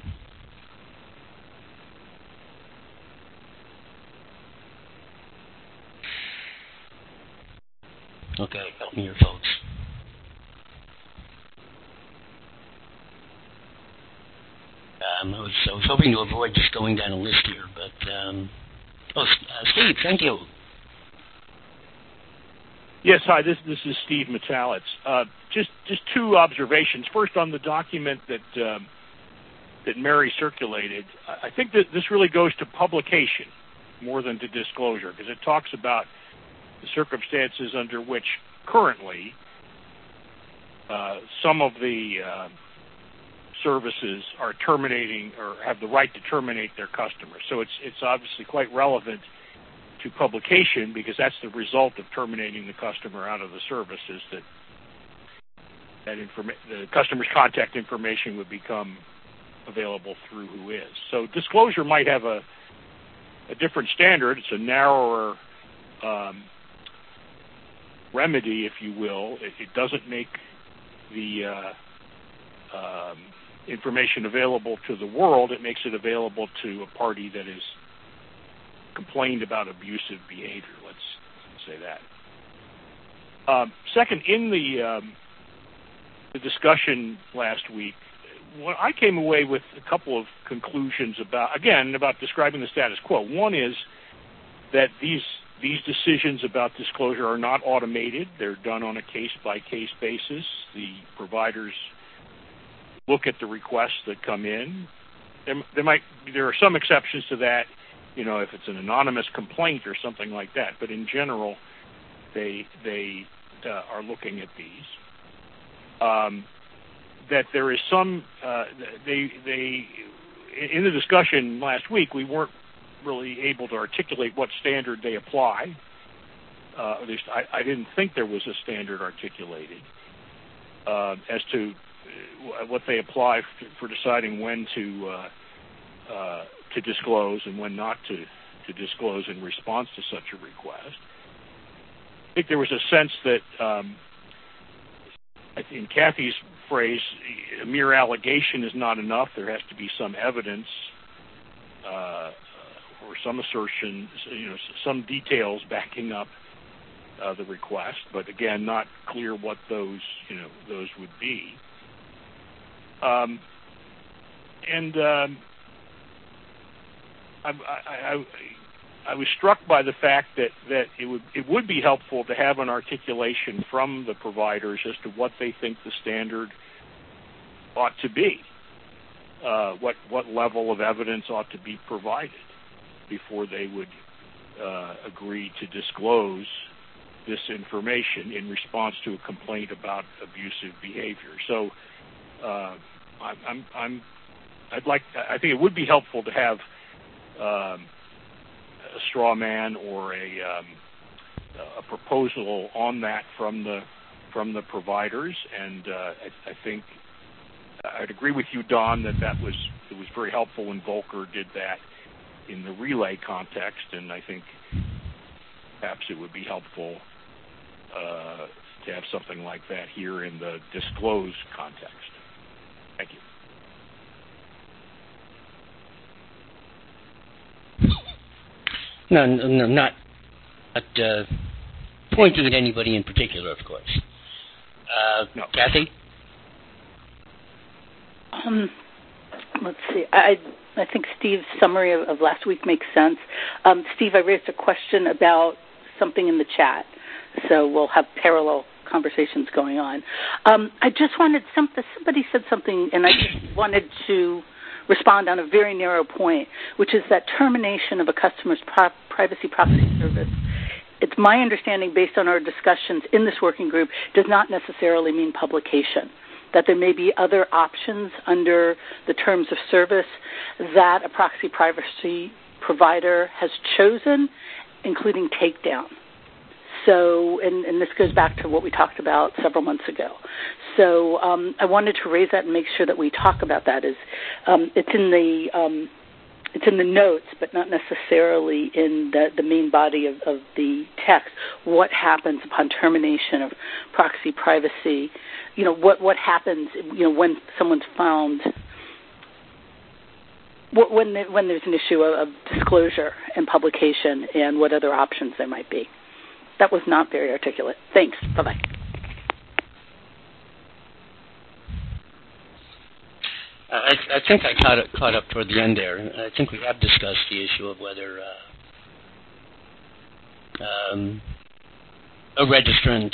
Okay, help me here, folks. Um, I, was, I was hoping to avoid just going down a list here, but um, oh, uh, Steve, thank you. Yes, hi. This this is Steve Metalitz. Uh, just just two observations. First, on the document that um, that Mary circulated, I think that this really goes to publication more than to disclosure, because it talks about the circumstances under which currently uh, some of the uh, services are terminating or have the right to terminate their customers. So it's it's obviously quite relevant to publication, because that's the result of terminating the customer out of the services, that that informa- the customer's contact information would become available through Whois. So disclosure might have a a different standard. It's a narrower um, remedy, if you will. It, it doesn't make the uh, um, information available to the world. It makes it available to a party that is complained about abusive behavior. Let's say that. Um, second, in the um, the discussion last week, well, I came away with a couple of conclusions about, again, about describing the status quo. One is that these these decisions about disclosure are not automated. They're done on a case-by-case basis. The providers look at the requests that come in. There, there might there are some exceptions to that, you know, if it's an anonymous complaint or something like that. But in general, they they uh, are looking at these. Um, that there is some uh, they they in the discussion last week, we weren't really able to articulate what standard they apply. Uh, at least I, I didn't think there was a standard articulated uh, as to what they apply f- for deciding when to uh, uh, to disclose and when not to, to disclose in response to such a request. I think there was a sense that, um, in Kathy's phrase, a mere allegation is not enough. There has to be some evidence uh, or some assertion, you know, some details backing up uh, the request. But again, not clear what those, you know, those would be. Um, and um, I, I, I, I was struck by the fact that, that it would it would be helpful to have an articulation from the providers as to what they think the standard ought to be, uh, what what level of evidence ought to be provided before they would uh, agree to disclose this information in response to a complaint about abusive behavior. So, uh, I'm, I'm, I'm, I'd like, I think it would be helpful to have um, a straw man or a, um, a proposal on that from the from the providers, and uh, I, I think I'd agree with you, Don, that that was it was very helpful when Volcker did that in the relay context, and I think perhaps it would be helpful uh, to have something like that here in the disclose context. Thank you. No, no, not, not uh, pointing at anybody in particular, of course. Uh, no. Kathy? Um, let's see. I I think Steve's summary of, of last week makes sense. Um, Steve, I raised a question about something in the chat, so we'll have parallel conversations going on. Um, I just wanted some, somebody said something, and I just wanted to respond on a very narrow point, which is that termination of a customer's pro- privacy proxy service. It's my understanding, based on our discussions in this working group, does not necessarily mean publication, that there may be other options under the terms of service that a proxy privacy provider has chosen, including takedown. So, and, and this goes back to what we talked about several months ago. So um, I wanted to raise that and make sure that we talk about that. Is um, it's in the um, it's in the notes, but not necessarily in the, the main body of, of the text. What happens upon termination of proxy privacy? You know, what what happens? You know, when someone's found. When the, when there's an issue of, of disclosure and publication, and what other options there might be. That was not very articulate. Thanks. Bye-bye. I, I think I caught, it, caught up toward the end there. I think we have discussed the issue of whether uh, um, a registrant,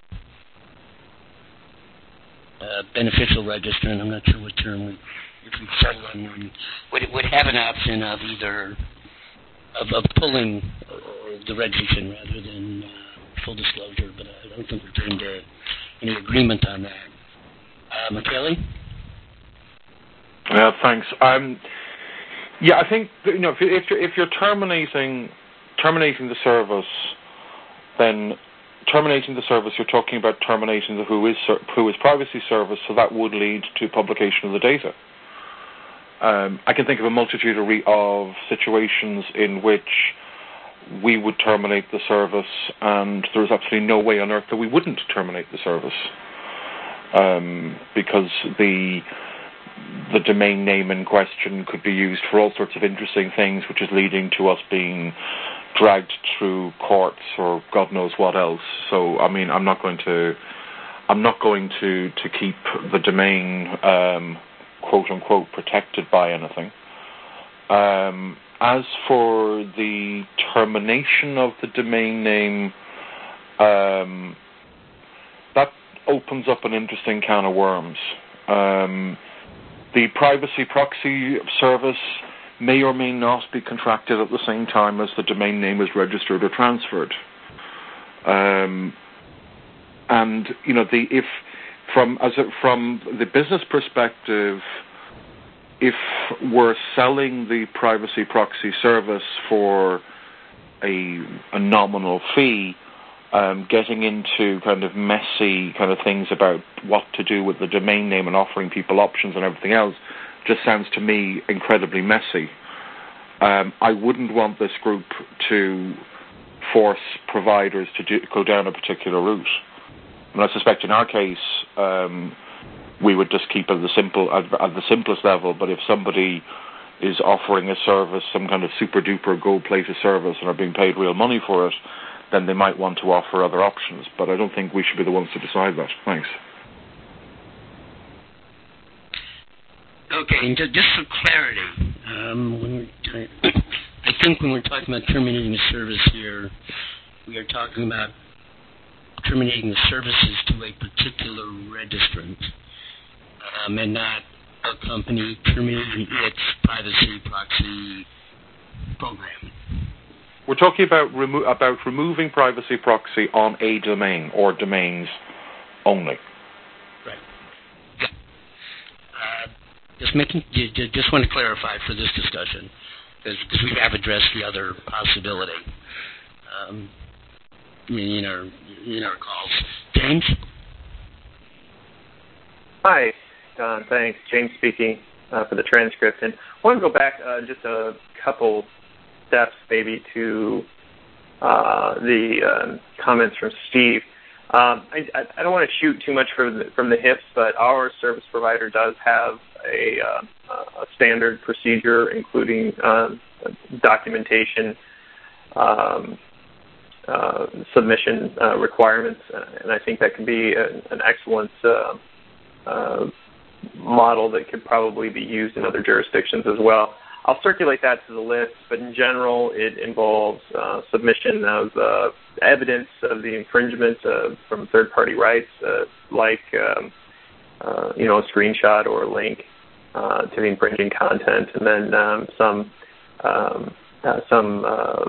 uh, beneficial registrant, I'm not sure what term we, if we settle on, would, would have an option of either of, of pulling uh, the registration rather than uh, full disclosure, but I don't think we came to any agreement on that. Uh, Michele? Yeah, thanks. Um, yeah, I think you know if, if you're if you're terminating terminating the service, then terminating the service, you're talking about terminating the who is who is privacy service, so that would lead to publication of the data. Um, I can think of a multitude of, re- of situations in which we would terminate the service, and there is absolutely no way on earth that we wouldn't terminate the service, um, because the the domain name in question could be used for all sorts of interesting things, which is leading to us being dragged through courts or God knows what else. So, I mean, I'm not going to, I'm not going to, to keep the domain, um, quote unquote, protected by anything. Um, as for the termination of the domain name, um, that opens up an interesting can of worms. Um, the privacy proxy service may or may not be contracted at the same time as the domain name is registered or transferred. Um, and you know, the if from as a, from the business perspective, if we're selling the privacy proxy service for a, a nominal fee, um, getting into kind of messy kind of things about what to do with the domain name and offering people options and everything else just sounds to me incredibly messy. Um, I wouldn't want this group to force providers to do, go down a particular route. And I suspect in our case, um, we would just keep it at the simple at, at the simplest level. But if somebody is offering a service, some kind of super duper gold-plated service, and are being paid real money for it, then they might want to offer other options. But I don't think we should be the ones to decide that. Thanks. Okay, and just for clarity, um, when we're I think when we're talking about terminating a service here, we are talking about terminating the services to a particular registrant, um, and not a company terminating its privacy proxy program. We're talking about remo- about removing privacy proxy on a domain or domains only. Right. Yeah. Uh, just making, just want to clarify for this discussion, because we have addressed the other possibility um, in our in our calls. James. Hi, Don. Thanks. James speaking uh, for the transcript, and I want to go back uh, just a couple steps, maybe, to uh, the uh, comments from Steve. Um, I, I don't want to shoot too much from the, from the hips, but our service provider does have a, uh, a standard procedure, including uh, documentation, um, uh, submission uh, requirements, and I think that could be a, an excellent uh, uh, model that could probably be used in other jurisdictions as well. I'll circulate that to the list, but in general, it involves uh, submission of uh, evidence of the infringement uh, from third-party rights, uh, like um, uh, you know, a screenshot or a link uh, to the infringing content, and then um, some um, uh, some uh,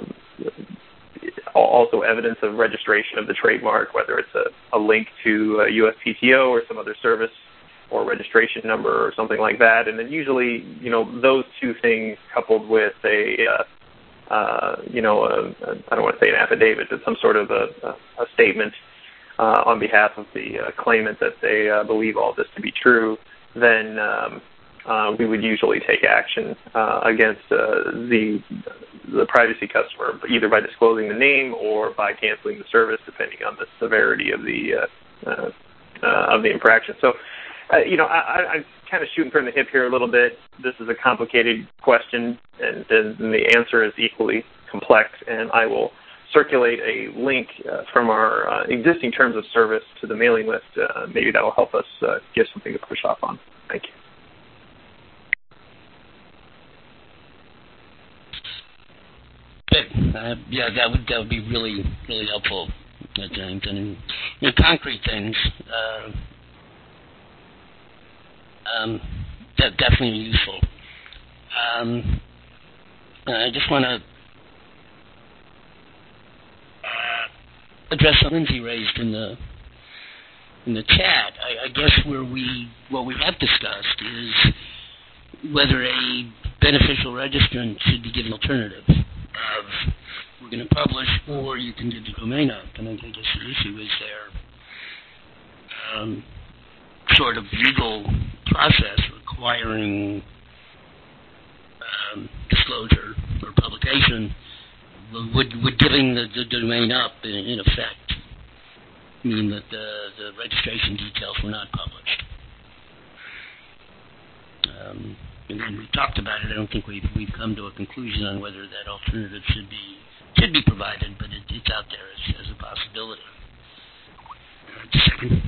also evidence of registration of the trademark, whether it's a, a link to a U S P T O or some other service, or registration number or something like that. And then usually, you know, those two things coupled with a, uh, uh, you know, a, a, I don't want to say an affidavit, but some sort of a, a, a statement uh, on behalf of the uh, claimant that they uh, believe all this to be true, then um, uh, we would usually take action uh, against uh, the the privacy customer, either by disclosing the name or by canceling the service, depending on the severity of the uh, uh, uh, of the infraction. So, Uh, you know, I, I'm kind of shooting from the hip here a little bit. This is a complicated question, and, and the answer is equally complex, and I will circulate a link uh, from our uh, existing terms of service to the mailing list. Uh, maybe that will help us uh, give something to push off on. Thank you. Good. Uh, yeah, that would that would be really really helpful, James. And in, in concrete things. Uh, Um, de- definitely useful. Um, I just want to uh, address what Lindsay raised in the in the chat. I, I guess where we what we have discussed is whether a beneficial registrant should be given alternative of we're going to publish or you can get the domain up. And I guess the issue is there. Um, sort of legal process requiring um, disclosure or publication, would would giving the, the domain up in, in effect mean that the, the registration details were not published? Um, and, and we've talked about it. I don't think we've we've come to a conclusion on whether that alternative should be should be provided, but it, it's out there as, as a possibility. Uh, just a second.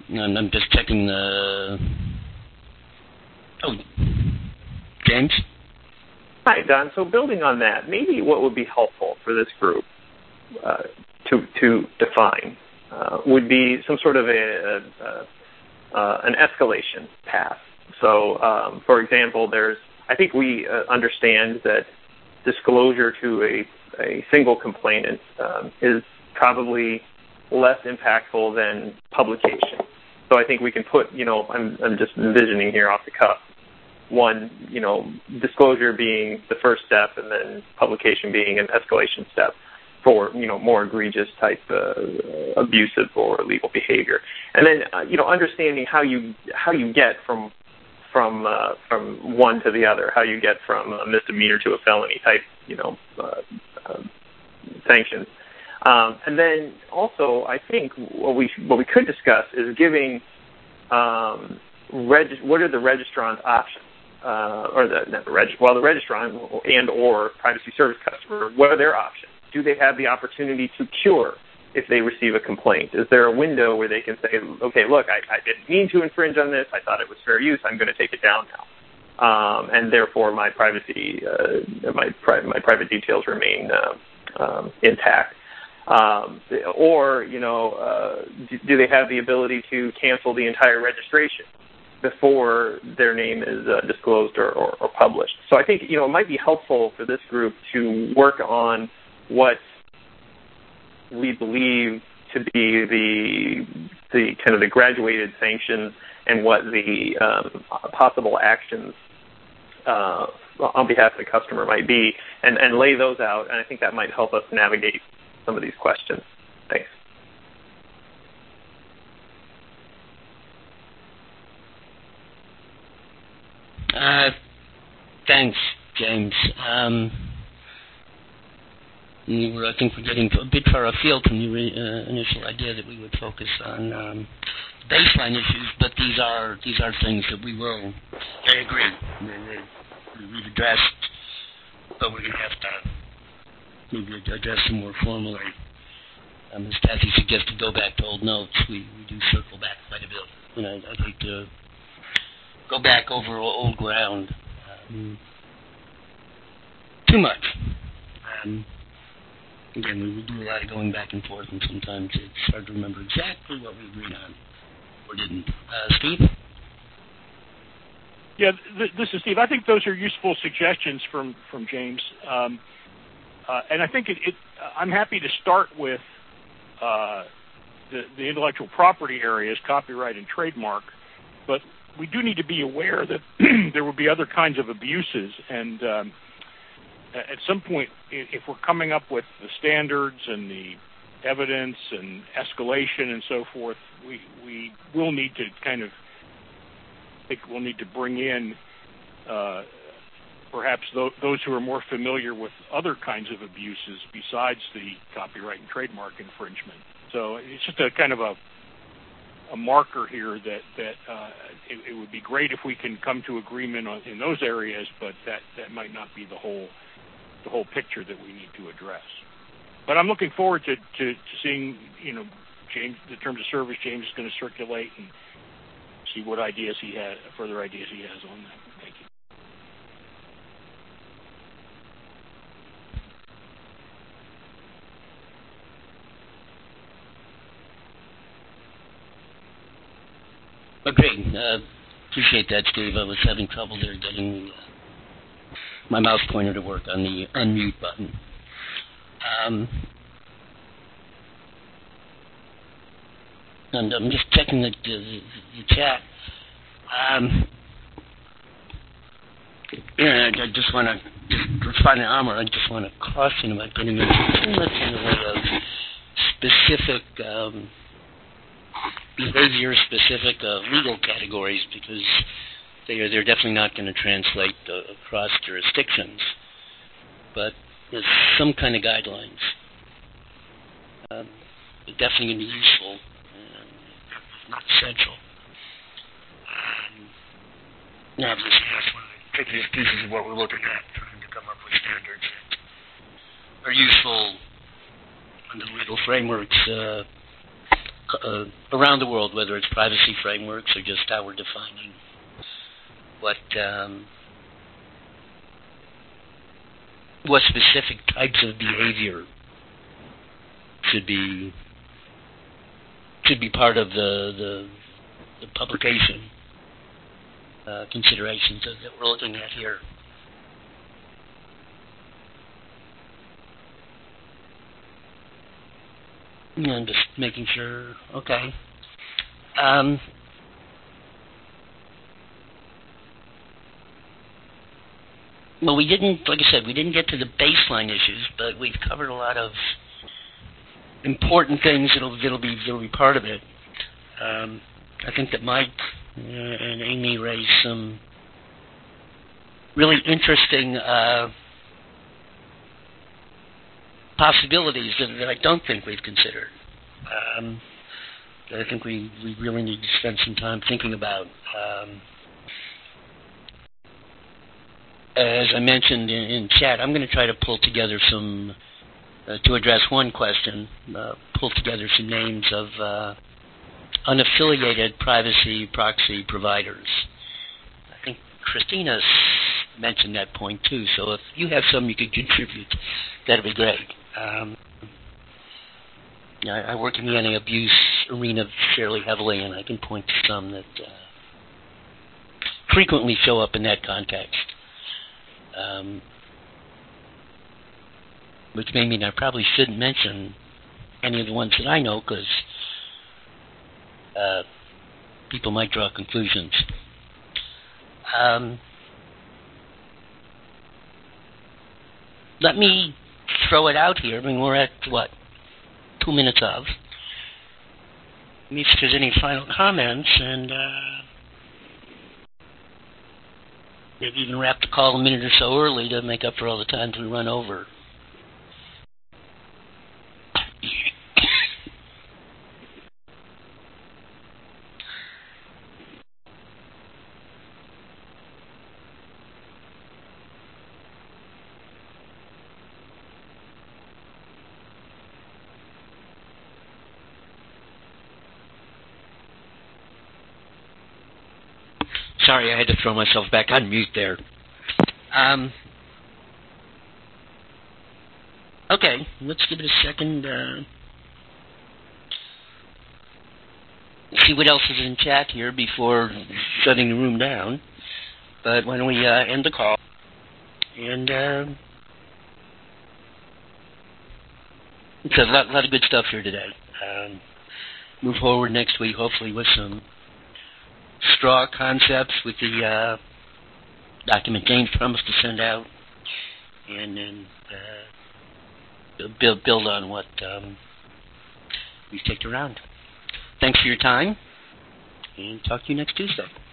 and I'm just checking the... Oh, James? Hi, Don. So building on that, maybe what would be helpful for this group uh, to to define uh, would be some sort of a, a, a uh, an escalation path. So, um, for example, there's I think we uh, understand that disclosure to a, a single complainant um, is probably less impactful than publication. So I think we can put, you know, I'm, I'm just envisioning here off the cuff, one, you know, disclosure being the first step and then publication being an escalation step for, you know, more egregious type uh, abusive or legal behavior. And then, uh, you know, understanding how you how you get from from uh, from one to the other, how you get from a misdemeanor to a felony type, you know, uh, uh, sanctions. Um, and then also, I think what we what we could discuss is giving um, reg- what are the registrant's options, uh, or the, not the reg- well the registrant and or privacy service customer. What are their options? Do they have the opportunity to cure if they receive a complaint? Is there a window where they can say, okay, look, I, I didn't mean to infringe on this. I thought it was fair use. I'm going to take it down now, um, and therefore my privacy, uh, my pri- my private details remain uh, um, intact. Um, or, you know, uh, do, do they have the ability to cancel the entire registration before their name is uh, disclosed or, or, or published? So I think, you know, it might be helpful for this group to work on what we believe to be the the kind of the graduated sanctions and what the um, possible actions uh, on behalf of the customer might be, and, and lay those out. And I think that might help us navigate some of these questions. Thanks. Uh, thanks, James. Um, we were, I think we're getting a bit far afield from the uh, initial idea that we would focus on um, baseline issues, but these are these are things that we will, I agree, we, we've addressed, but we're going to have to maybe address them more formally. Um, as Kathy suggested, go back to old notes. We, we do circle back quite a bit. You know, I'd like to go back over old ground. Um, too much. Um, again, we, we do a lot of going back and forth, and sometimes it's hard to remember exactly what we agreed on or didn't. Uh, Steve? Yeah, th- this is Steve. I think those are useful suggestions from, from James. Um, Uh, and I think it, it, I'm happy to start with uh, the, the intellectual property areas, copyright and trademark, but we do need to be aware that there will be other kinds of abuses. And um, at some point, if we're coming up with the standards and the evidence and escalation and so forth, we, we will need to kind of, I think we'll need to bring in uh, perhaps th- those who are more familiar with other kinds of abuses besides the copyright and trademark infringement. So it's just a kind of a a marker here that that uh, it, it would be great if we can come to agreement on, in those areas, but that, that might not be the whole the whole picture that we need to address. But I'm looking forward to, to, to seeing, you know, James, the terms of service James is going to circulate and see what ideas he has, further ideas he has on that. Thank you. Agreed. Uh, appreciate that, Steve. I was having trouble there getting uh, my mouse pointer to work on the unmute button. Um, and I'm just checking the, the, the chat. Um, yeah, I just want to just respond to Amr. I just want to caution about getting into too much in the way of specific um, behavior-specific uh, legal categories, because they are they're definitely not going to translate uh, across jurisdictions. But there's some kind of guidelines. Um, they're definitely going to be useful, and not essential. Um, now, this is one of the trickiest pieces of what we're looking at, trying to come up with standards that are useful under legal frameworks uh, uh, around the world, whether it's privacy frameworks or just how we're defining what um, what specific types of behavior should be should be part of the the, the publication uh, considerations that, that we're looking at here. Yeah, I'm just making sure. Okay. Um, well, we didn't, like I said, we didn't get to the baseline issues, but we've covered a lot of important things that'll that'll be that'll be part of it. Um, I think that Mike uh, and Amy raised some really interesting uh, possibilities that, that I don't think we've considered. Um, that I think we, we really need to spend some time thinking about. Um, as I mentioned in, in chat, I'm going to try to pull together some, uh, to address one question, uh, pull together some names of uh, unaffiliated privacy proxy providers. I think Christina's mentioned that point too, so if you have some you could contribute, that'd be great. Um, I, I work in the anti-abuse arena fairly heavily, and I can point to some that uh, frequently show up in that context. Um, which may mean I probably shouldn't mention any of the ones that I know, because uh, people might draw conclusions. Um, let me throw it out here. I mean, we're at, what, two minutes of. Let me see if there's any final comments, and uh, maybe even wrap the call a minute or so early to make up for all the times we run over. Sorry, I had to throw myself back on mute there. Um, okay, let's give it a second. Uh, see what else is in chat here before shutting the room down. But why don't we uh, end the call? And uh, it's a lot, lot of good stuff here today. Um, move forward next week, hopefully, with some straw concepts with the uh, document James promised to send out, and then uh, build build on what um, we've taken around. Thanks for your time, and talk to you next Tuesday.